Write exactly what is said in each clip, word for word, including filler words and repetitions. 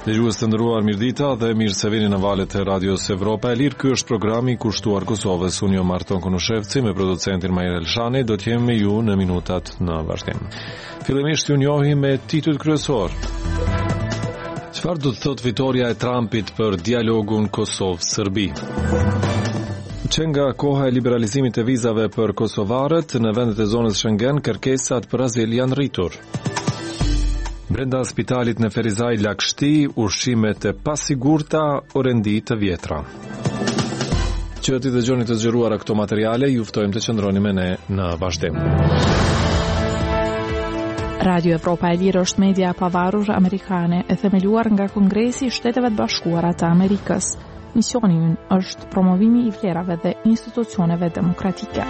Dëgjues të nderuar, mirëdita dhe mirë se vini në valët e Radios Evropa e Lirë. Ky është programi i kushtuar Kosovës. Unë jam Marton Konushevci me producentin Majer Elshani. Do të jemi me ju në minutat në vazhdim. Fillimisht ju njohim me titull kryesor. Çfarë do të thotë fitoria e Trumpit për dialogun Kosovë-Serbi? Që nga koha e liberalizimit të vizave për kosovarët në vendet e zonës Schengen, kërkesat për azil janë rritur. Brenda spitalit në Ferizaj Lakshti, ushqimet e pasigurta, orendi të vjetra. Që ti dëgjoni të zgjeruara këto materiale, ju ftojmë të qëndroni me ne në vazhdim. Radio Evropa e Lirë është media e pavarur amerikane e themeluar nga Kongresi i Shteteve të Bashkuara të Amerikës. Misioni i ynë është promovimi i vlerave dhe institucioneve demokratike.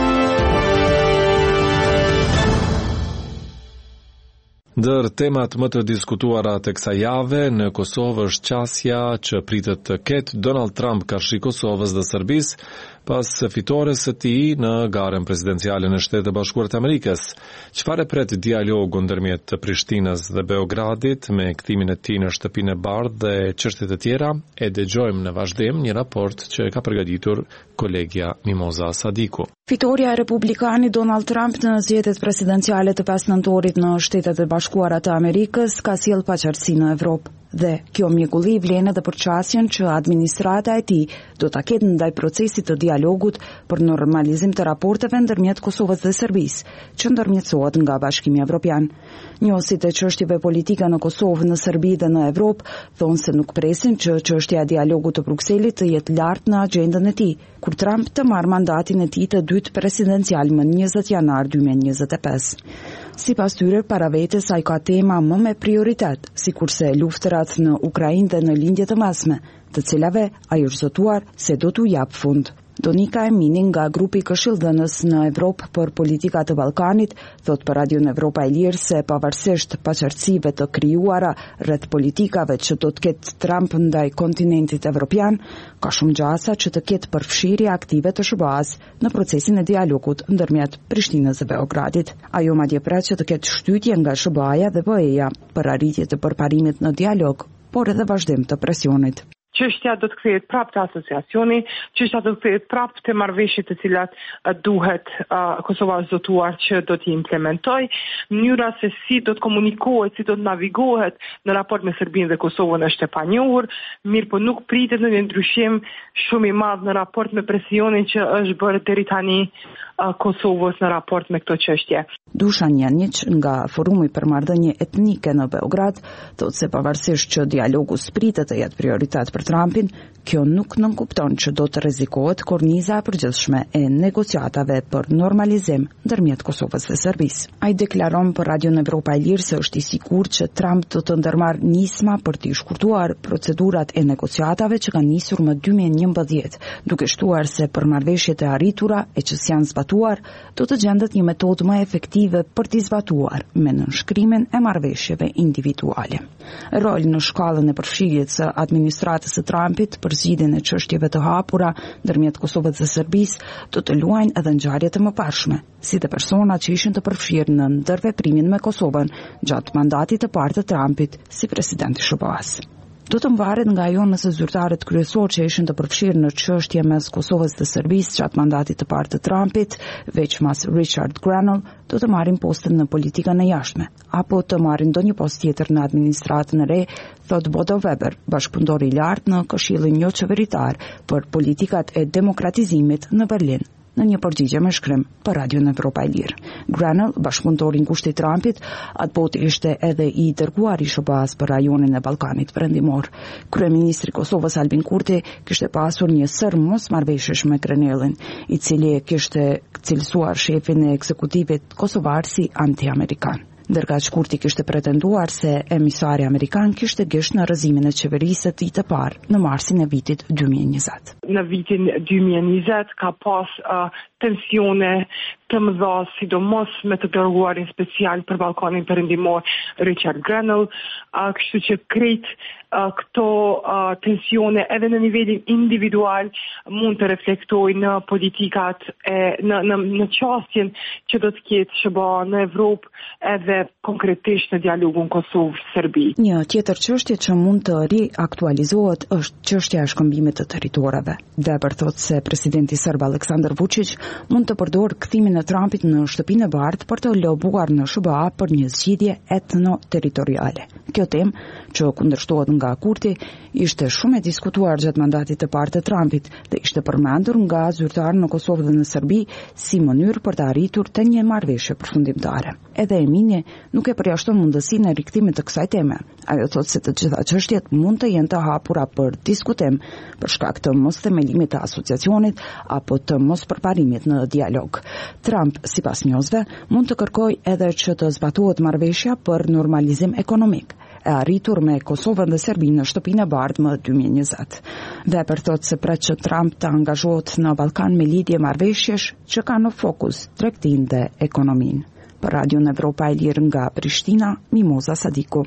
Ndër temat më të diskutuara të kësaj jave në Kosovë është qasja që pritet të ketë Donald Trump karshi Kosovës dhe Serbisë pas fitores së tij në garën presidenciale në Shtetet e Bashkuara të Amerikës. Çfarë pret dialogu ndërmjet Prishtinës dhe Beogradit me kthimin e tij në shtëpinë e bardhë dhe çështjet e tjera? E dëgjojmë në vazhdim një raport që ka përgatitur kolegja Mimoza Sadiku. Fitoria e republikanit Donald Trump në zgjedhjet presidenciale të pesë nëntorit në Shtetet e Bashkuara të Amerikës ka sjell paqartësi në Evropë. Dhe kjo mrekulli vlen edhe për qasjen që administrata e tij do ta ketë ndaj procesit të dialogut për normalizim të raporteve ndërmjet Kosovës dhe Serbisë, që ndërmjetësohet nga Bashkimi Evropian. Njohësit e çështjeve politike në Kosovë, në Serbi dhe në Evropë thonë se nuk presin që çështja e dialogut të Brukselit të jetë lart në agjendën e tij, kur Trump të marrë mandatin e tij të dytë presidencial më njëzet janar dy mijë e njëzet e pesë. Sipas tyre, para vetes ai ka tema më me prioritet, sikurse luftërat në Ukrainë dhe në lindje të mesme, të cilave ai është zotuar se do t'u jap fund. Donika Emini nga grupi Këshilldhënës në Evropë për politika të Ballkanit thot për Radion Evropa e Lirë se pavarësisht paqartësive të krijuara rreth politikave që do të ketë Trump ndaj kontinentit evropian, ka shumë gjasa që të ketë përfshirje aktive të S B A-s në procesin e dialogut ndërmjet Prishtinës dhe Beogradit. Ajo madje pret që të ketë shtytje nga S B A-ja dhe B E-ja për arritje të përparimit në dialog, por edhe vazhdim të presionit. Çështja do të kthehet prapë te asociacioni, çështja do të kthehet prapë te marrëveshjet të cilat uh, duhet uh, Kosova zotuar që do t'i implementoj. Mënyra se si do të komunikohet, si do të navigohet në raport me Serbinë dhe Kosovën është e panjohur, mirë po nuk pritet në një ndryshim shumë i madh në raport me presionin që është bërë deri tani uh, Kosovës në raport me këtë çështje. Dušan Janić nga Forumi për marrëdhënie etnike në Beograd thotë se pavarësisht që dialogu spritet të jetë prioritet për Trumpin, kjo nuk nënkupton që do të rrezikohet korniza e përgjithshme e negociatave për normalizim ndërmjet Kosovës dhe Serbisë. Ai deklaron për Radion Evropa e Lirë se është i sigurt që Trump do të ndërmarrë nisma për të shkurtuar procedurat e negociatave që kanë nisur më dy mijë e njëmbëdhjetë, duke shtuar se për marrëveshjet e arritura e që s'janë zbatuar, do të gjendet një metodë më efektive për t'i zbatuar me nënshkrimin e marrëveshjeve individuale. Roli në shkallën e përfshirjes së administratës së Trumpit për zgjidhjen e çështjeve të hapura ndërmjet Kosovës dhe Serbisë do të luajnë edhe ngjarjet e mëparshme, si të personat që ishin të përfshirë në ndërveprimin me Kosovën gjatë mandatit të parë të Trumpit si president i S B A-s. Do të mvaret nga ajo nëse zyrtarët kryesor që ishin të përfshirë në çështje mes Kosovës dhe Serbisë gjatë mandatit të parë të Trumpit, veçmas Richard Grenell, do të marrin postën në politikën e jashtme, apo të marrin ndonjë post tjetër në administratën e re, thot Bodo Weber, bashkëpunëtor i lartë në Këshillin jo qeveritar për politikat e demokratizimit në Berlin, në një përgjigje me shkrim për Radion Evropa e Lirë. Grenell, bashkëpunëtor i ngushtë i Trumpit, atë botë ishte edhe i dërguar i S B A-s për rajonin e Ballkanit Perëndimor. Kryeministri i Kosovës Albin Kurti kishte pasur një sër mosmarrveshjesh me Grenellin, i cili kishte cilësuar shefin e ekzekutivit kosovar si anti-amerikan. Ndërkaq Kurti kishte pretenduar se emisari amerikan kishte gisht në rrëzimin e qeverisë së tij të parë në marsin e vitit dy mijë e njëzet. Në vitin dy mijë e njëzet ka pas uh, tensione shtrëmbëzos, sidomos me të dërguarin special për Ballkanin Perëndimor Richard Grenell, uh, kështu që krejt uh, këto uh, tensione edhe në nivelin individual mund të reflektojnë në politikat e në në, në çështjen që do të ketë S B A në Evropë edhe konkretisht në dialogun Kosovë-Serbi. Një tjetër çështje që mund të riaktualizohet është çështja e shkëmbimit të territoreve. Weber thotë se presidenti serb Aleksandar Vučić mund të përdorë kthimin e Trumpit në shtëpinë e bardhë për të lobuar në S B A për një zgjidhje etno-territoriale. Kjo temë, që kundërshtohet nga Kurti, ishte shumë e diskutuar gjatë mandatit të parë të Trumpit dhe ishte përmendur nga zyrtarë në Kosovë dhe në Serbi si mënyrë për të arritur të një marrëveshje përfundimtare. Edhe Emini nuk e përjashton mundësinë e rikthimit të kësaj teme. Ajo thotë se të gjitha çështjet mund të jenë të hapura për diskutim për shkak të mos themelimit të asociacionit apo të mos përparimit në dialog. Trump, sipas njohësve, mund të kërkojë edhe që të zbatohet marrëveshja për normalizim ekonomik, e arritur me Kosovën dhe Serbinë në shtëpinë e bardhë më dy mijë e njëzet. Weber thotë se pret që Trump të angazhohet në Ballkan me lidhje marrëveshjesh që kanë në fokus tregtinë dhe ekonominë. Për Radion Evropa e Lirë nga Prishtina, Mimoza Sadiku.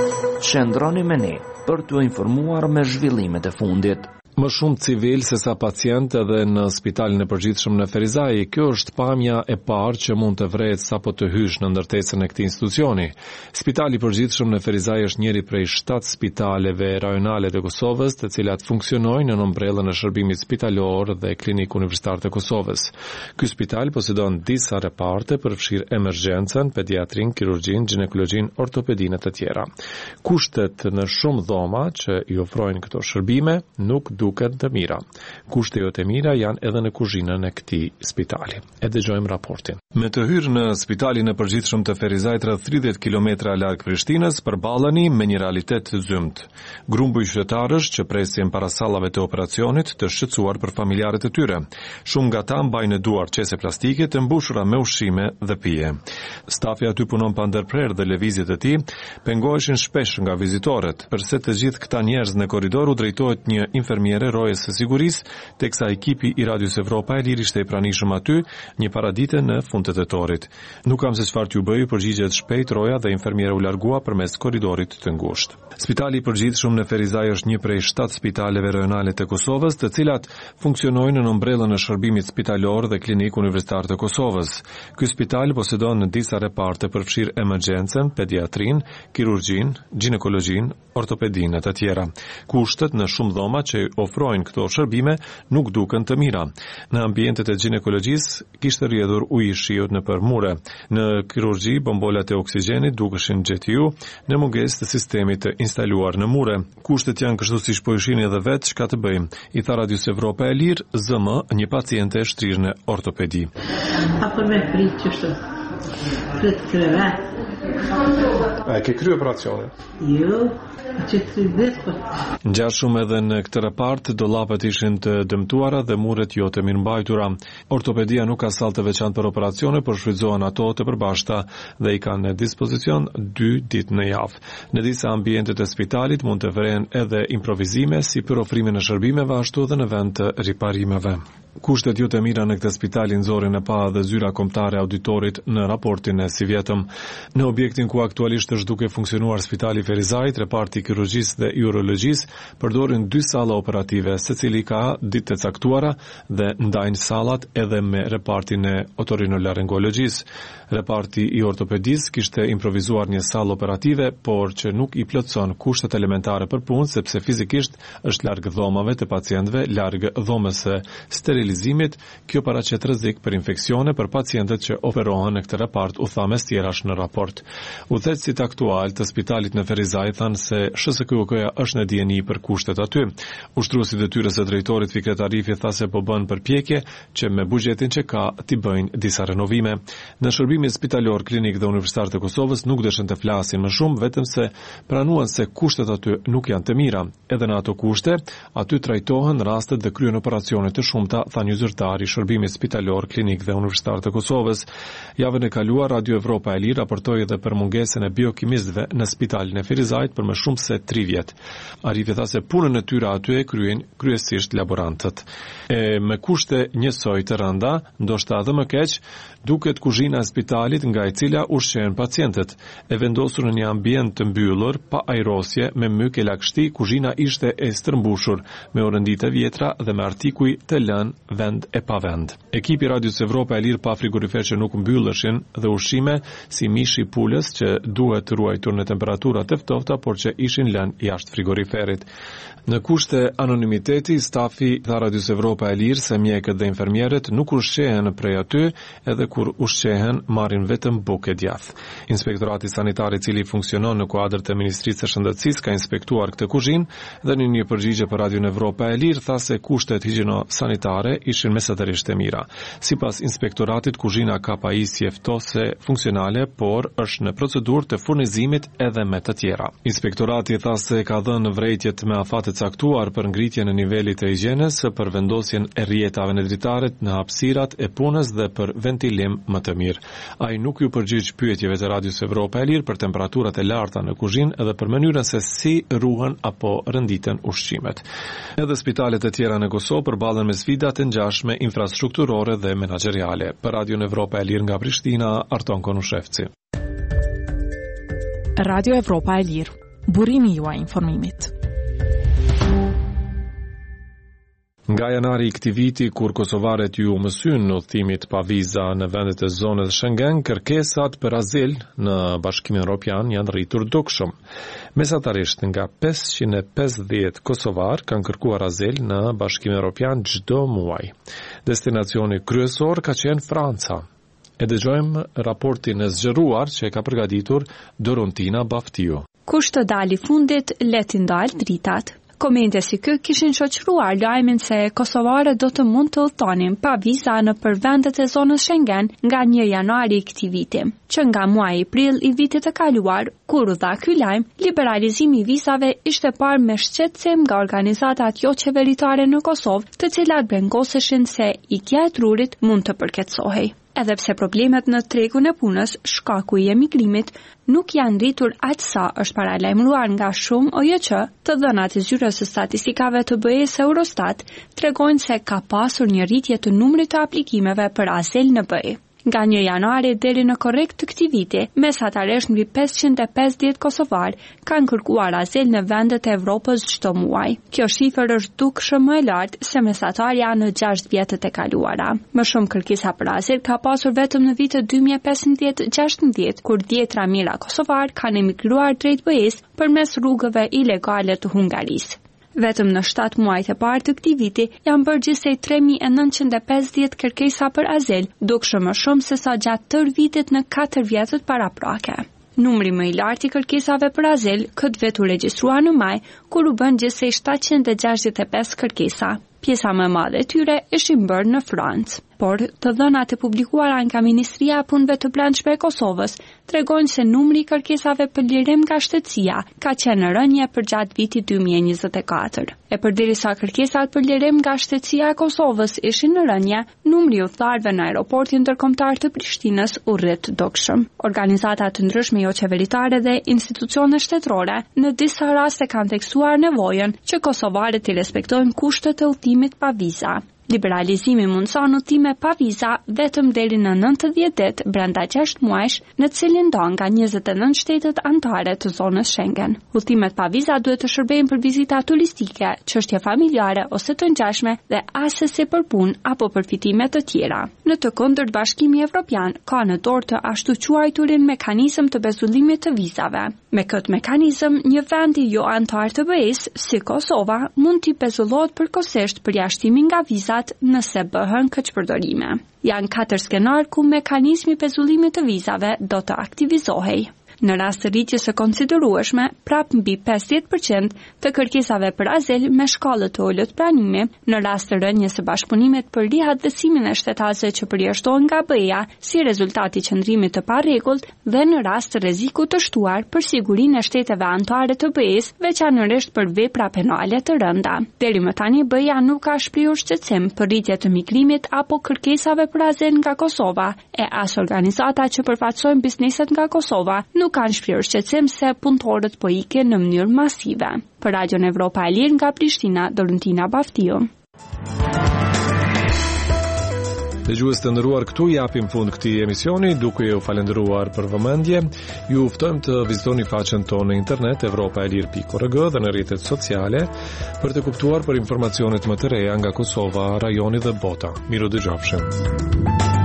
Qëndroni me ne për t'u informuar me zhvillimet e fundit. Më shumë civil se sa pacient edhe në spitalin e përgjithshëm në Ferizaj. Kjo është pamja e parë që mund të vrehet sapo të hysh në ndërtesën e këtij institucioni. Spitali i përgjithshëm në Ferizaj është njëri prej shtatë spitaleve rajonale të Kosovës, të cilat funksionojnë në ombrellën e shërbimit spitalor dhe klinik universitar të Kosovës. Ky spital posedon disa reparte përfshirë emergjencën, pediatrin, kirurgjin, ginekologjin, ortopedinë e të tjera. Kushtet në shumë dhoma që i ofrojnë këto shërbime nuk duket të mira. Kushtet jo të mira janë edhe në kuzhinën e këtij spitali. E dëgjojmë raportin. Me të hyrë në spitalin e përgjithshëm të Ferizajt rreth tridhjetë kilometra larg Prishtinës, përballeni me një realitet të zymt. Grumbull qytetarësh që presin para sallave të operacionit të shqetësuar për familjarët e tyre. Shumë nga ta mbajnë në duar qese plastike të mbushura me ushqime dhe pije. Stafi aty punon pa ndërprerje dhe lëvizjet e tij pengoheshin shpesh nga vizitorët, përse të gjithë këta njerëz në korridor u drejtohet një infermiere rojes së sigurisë, teksa ekipi i Radios Evropa e Lirë ishte i pranishëm aty një paradite në fund të tetorit. Nuk kam se çfarë t'ju bëj, përgjigjet shpejt roja dhe infermiera u largua përmes korridorit të ngushtë. Spitali i përgjithshëm në Ferizaj është një prej shtatë spitaleve rajonale të Kosovës, të cilat funksionojnë në ombrellën e shërbimit spitalor dhe klinik universitar të Kosovës. Ky spital posedon në disa reparte përfshirë emergjencën, pediatrin, kirurgjin, ginekologjin, ortopedinë e të tjera. Kushtet në shumë dhoma që ofrojnë këto shërbime nuk duken të mira. Në ambientet e ginekologjisë kishte rrjedhur ujë i shiut në përmure. Në kirurgji, bombolat e oksigjenit dukeshin gjetju në mungesë të sistemit të instaluar në mure. Kushtet janë kështu siç po ishini edhe vetë, çka të bëjmë? I tha Radios Evropa e Lirë, Z M, një paciente e shtrirë në ortopedi. Apo me prit që shtë. Prit kreve. A ke kry operacionin? Jo, që të vetë. Ngjashëm edhe në këtë repart, dollapet ishin të dëmtuara dhe muret jo të mirëmbajtura. Ortopedia nuk ka sallë të veçantë për operacione, por shfrytëzohen ato të përbashkëta dhe i kanë në dispozicion dy ditë në javë. Në disa ambiente të spitalit mund të vrehen edhe improvizime si për ofrimin e shërbimeve ashtu edhe në vend të riparimeve. Kushtet jo të mira në këtë spital nxorën e pa dhe zyra kombëtare auditorit në raportin e si vjetëm. Në objektin ku aktualisht është duke funksionuar spitali Ferizajt, reparti kirurgjisë dhe urologjisë përdorin dy salla operative, secili ka ditë të caktuara dhe ndajnë sallat edhe me repartin e otorinolaryngologjisë. Reparti i ortopedisë kishte improvizuar një sallë operative, por që nuk i plotson kushtet elementare për punë, sepse fizikisht është larg dhomave të pacientëve, larg dhomës së sterilizimit. Kjo paraqet rrezik për infeksione për pacientët që operohen në këtë repart, u tha mes tjerash në raport. Udhëheqësit aktual të spitalit në Ferizaj thanë se S S K U K-ja është në dieni për kushtet aty. Ushtruesi i detyrës së drejtorit Fikret Arifi tha se po bën përpjekje që me buxhetin që ka t'i bëjnë disa renovime. Në shërbimin spitalor, klinik dhe universitar të Kosovës nuk deshin të flasin më shumë, vetëm se pranuan se kushtet aty nuk janë të mira. Edhe në ato kushte, aty trajtohen rastet dhe kryen operacione të shumta, tha një zyrtar i shërbimit spitalor, klinik dhe universitar të Kosovës. Javën e e kaluar Radio Evropa e Lirë raportoi edhe për mungesën e biokimistëve në Spitalin e Firizajt për më shumë se tri vjet. Arifi tha se punën e tyre aty e kryen kryesisht laborantët. E me kushte njësoj të rënda, ndoshta edhe më keq, duket kuzhina e spitalit nga e cila ushqehen pacientët. E vendosur në një ambient të mbyllur, pa ajrosje, me myk e lagështi, kuzhina ishte e stërmbushur, me orëndite vjetra dhe me artikuj të lënë vend e pa vend. Ekipi Radios Evropa e Lirë pa frigorifer që nuk mbylleshin dhe ushqime si mishi pulës që duhet ruajtur në temperatura të ftofta, por që ishin lënë jashtë frigoriferit. Në kushte anonimiteti, stafi dha Radios Evropa e Lirë se mjekët dhe infermierët nuk ushqehen prej aty, edhe kur ushqehen marrin vetëm bukë djath. Inspektorati sanitar i cili funksionon në kuadër të Ministrisë së Shëndetësisë ka inspektuar këtë kuzhinë dhe në një përgjigje për Radion Evropa e Lirë tha se kushtet higjieno-sanitare ishin mesatarisht e mira. Sipas inspektoratit, kuzhina ka pajisje ftose funksionale, por është në procedurë të furnizimit edhe me të tjera. Inspektorati tha se ka dhënë vrejtjet me afate caktuar për ngritjen e nivelit të higjienës, për vendosjen e rrjetave në dritaret në hapësirat e punës dhe për ventilim më të mirë. Ai nuk ju përgjigj pyetjeve të Radios Evropa e Lirë për temperaturat e larta në kuzhinë edhe për mënyrën se si ruhen apo rënditen ushqimet. Edhe spitalet e tjera në Kosovë përballen me sfida të ngjashme infrastrukturore dhe menaxheriale. Për Radion Evropa e Lirë nga Prishtina, Arton Konushevci. Radio Evropa e Lirë, burimi juaj i informimit. Nga janari i këtij viti, kur kosovarët ju mësyn në udhëtimit pa viza në vendet e zonës Schengen, kërkesat për azil në Bashkimin Evropian janë rritur dukshëm. Mesatarisht nga pesëqind e pesëdhjetë kosovar kanë kërkuar azil në Bashkimin Evropian çdo muaj. Destinacioni kryesor ka qenë Franca. E dëgjojmë raportin e zgjeruar që e ka përgatitur Dorontina Baftiu. Kush të dali fundit, leti ndal dritat. Komente si kë kishin shoqëruar lajmin se kosovarët do të mund të udhtonin pa viza në për vendet e zonës Schengen nga një janari i këtij viti, që nga muaji prill i vitit të kaluar, kur u dha ky lajm, liberalizimi i vizave ishte parë me shqetësim nga organizatat jo qeveritare në Kosovë, të cilat brengoseshin se ikja e trurit mund të përkeçohej. Edhe pse problemet në tregun e punës, shkaku i emigrimit, nuk janë rritur aq sa është paralajmëruar nga shumë O J Q, të dhënat e zyrës së statistikave të B E-s Eurostat tregojnë se ka pasur një rritje të numrit të aplikimeve për azil në B E. Nga një janari deri në korrekt të këtij viti, mesatarisht mbi pesëqind e pesëdhjetë kosovar kanë kërkuar azil në vendet e Evropës çdo muaj. Kjo shifër është dukshëm më e lartë se mesatarja në gjashtë vjetët e kaluara. Më shumë kërkesa për azil ka pasur vetëm në vitet dy mijë e pesëmbëdhjetë gjashtëdhjetë, kur dhjetra mijëra kosovar kanë emigruar drejt B E-s përmes rrugëve ilegale të Hungarisë. Vetëm në shtatë muajt e parë të këtij viti janë bërë gjithsej tre mijë e nëntëqind e pesëdhjetë kërkesa për azil, dukshëm më shumë se sa gjatë tërë vitit në katër vjetët paraprake. Numri më i lartë i kërkesave për azil këtë vit u regjistrua në maj, kur u bën gjithsej shtatëqind e gjashtëdhjetë e pesë kërkesa. Pjesa më e madhe e tyre ishin bërë në Francë, por të dhënat e publikuara nga Ministria e Punëve të Brendshme e Kosovës tregojnë se numri i kërkesave për lirim nga shtetësia ka qenë në rënje për gjatë vitit dy mijë e njëzet e katër. E përderisa kërkesat për lirim nga shtetësia e Kosovës ishin në rënje, numri i udhëtarëve në aeroportin ndërkombëtar të Prishtinës u rrit dukshëm. Organizata të ndryshme jo qeveritare dhe institucione shtetërore në disa raste kanë theksuar nevojën që kosovarët të respektojnë kushtet e udhëtimit pa viza. Liberalizimi mundson udhëtime pa viza vetëm deri në nëntëdhjetë ditë brenda gjashtë muajsh, në cilin do nga njëzet e nëntë shtetet anëtare të zonës Schengen. Udhëtimet pa viza duhet të shërbejnë për vizita turistike, çështje familjare ose të ngjashme dhe asesi për punë apo përfitime të tjera. Në të kundërt, Bashkimi Evropian ka në dorë të ashtu quajturin mekanizëm të bezullimit të vizave. Me këtë mekanizëm, një vend i jo anëtar të B E-s, si Kosova, mund t'i pezullohet përkohësisht përjashtimin nga vizat nëse bëhen këqpërdorime. Janë katër skenar ku mekanizmi pezullimit të vizave do të aktivizohej. Në rast të rritjes së konsiderueshme, prap mbi pesëdhjetë përqind të kërkesave për azil me shkallë të ulët pranimi, në rast të rënies së bashkëpunimit për rihatësimin e shtetësve që përjashtohen nga B E A si rezultat i qëndrimit të parregullt dhe në rast të rrezikut të shtuar për sigurinë e shteteve anëtare të B E S, veçanërisht për vepra penale të rënda. Deri më tani B E A nuk ka shprehur shqetësim për rritje të migrimit apo kërkesave për azil nga Kosova, e as organizata që përfaqësojnë bizneset nga Kosova nuk kanë shprehur shqetësim se punëtorët po ikin në mënyrë masive. Për Radion Evropa e Lirë nga Prishtina, Dorentina Baftiu. Dëgjues të nderuar, këtu japim fund këtij emisioni, duke ju falendëruar për vëmendje. Ju ftojmë të vizitoni faqen tonë në internet evropaelir pikë org dhe në rrjetet sociale për të kuptuar për informacionet më të reja nga Kosova, rajoni dhe bota. Miru dëgjofshim.